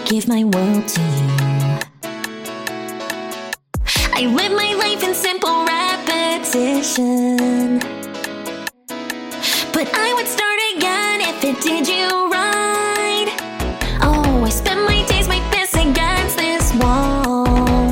give my world to you. I live my life in simple repetition, but I would start again if it did you right. Oh, I spend my days, my fists against this wall,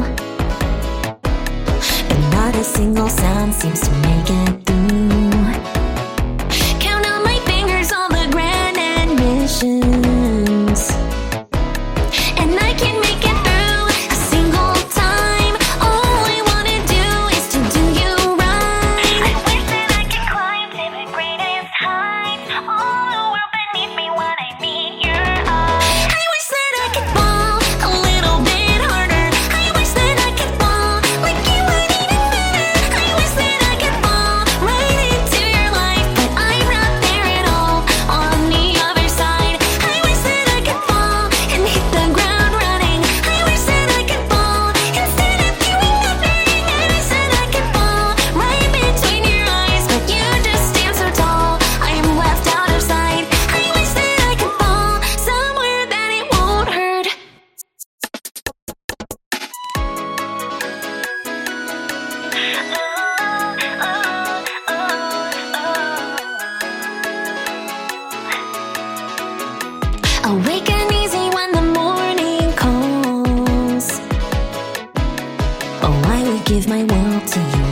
but not a single sound seems to make it through. Count on my fingers all the grand admissions, and I can make it through a single time. All I wanna do is to do you right. I wish that I could climb to the greatest heights, all the world beneath me when I meet your eyes. I wish that I could fall a little bit harder. I wish that I could fall like you would even better. I wish that I could fall right into your life, but I'm not there at all on the other side. I wish that I could fall and hit the ground running. I wish that I could fall instead of doing nothing. I wish that I could fall right between your eyes, but you just stand so tall, I am left out of sight. I wish that I could fall somewhere that it won't hurt. Awaken easy when the morning calls. Oh, I would give my world to you.